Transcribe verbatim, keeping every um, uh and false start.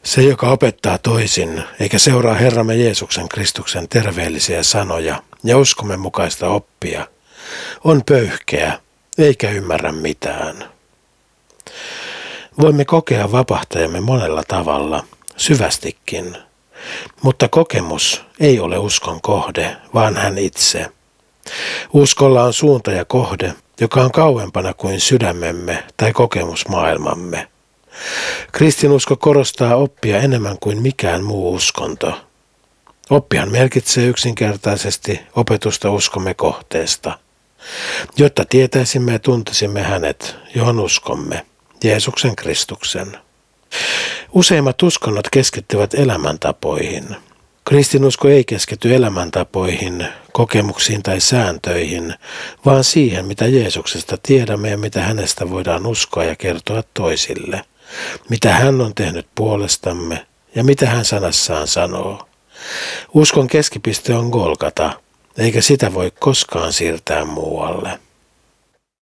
Se, joka opettaa toisin, eikä seuraa Herramme Jeesuksen Kristuksen terveellisiä sanoja ja uskomme mukaista oppia, on pöyhkeä, eikä ymmärrä mitään. Voimme kokea vapahtajamme monella tavalla, syvästikin, mutta kokemus ei ole uskon kohde, vaan hän itse. Uskolla on suunta ja kohde, joka on kauempana kuin sydämemme tai kokemusmaailmamme. Kristinusko korostaa oppia enemmän kuin mikään muu uskonto. Oppihan merkitsee yksinkertaisesti opetusta uskomme kohteesta, jotta tietäisimme ja tuntisimme hänet, johon uskomme, Jeesuksen Kristuksen. Useimmat uskonnot keskittyvät elämäntapoihin. Kristinusko ei keskity elämäntapoihin, kokemuksiin tai sääntöihin, vaan siihen, mitä Jeesuksesta tiedämme ja mitä hänestä voidaan uskoa ja kertoa toisille, mitä hän on tehnyt puolestamme ja mitä hän sanassaan sanoo. Uskon keskipiste on Golgata, eikä sitä voi koskaan siirtää muualle.